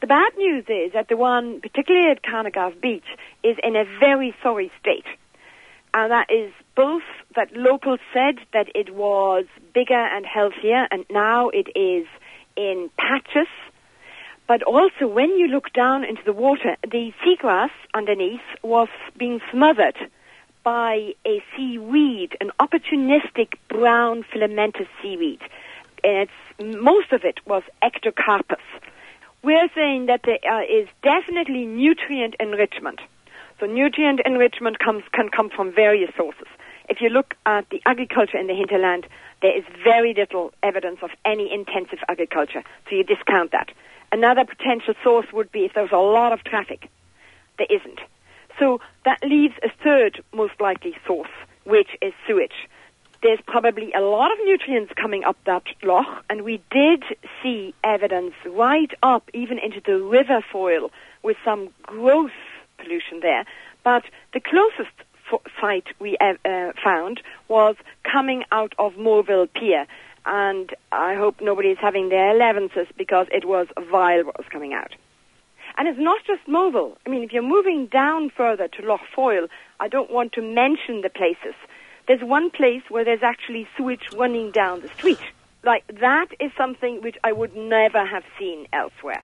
bad news is that the one, particularly at Carnegie Beach, is in a very sorry state. And that is both that locals said that it was bigger and healthier, and now it is in patches. But also, when you look down into the water, the seagrass underneath was being smothered by a seaweed, an opportunistic brown filamentous seaweed. And most of it was Ectocarpus. We're saying that there is definitely nutrient enrichment. So nutrient enrichment can come from various sources. If you look at the agriculture in the hinterland, there is very little evidence of any intensive agriculture, so you discount that. Another potential source would be if there's a lot of traffic. There isn't. So that leaves a third most likely source, which is sewage. There's probably a lot of nutrients coming up that loch, and we did see evidence right up even into the river foil with some gross pollution there. But the closest site we found was coming out of Morville Pier, and I hope nobody's having their 11s because it was vile what was coming out. And it's not just Morville. I mean, if you're moving down further to Lough Foyle, I don't want to mention the places. There's one place where there's actually sewage running down the street. Like, that is something which I would never have seen elsewhere.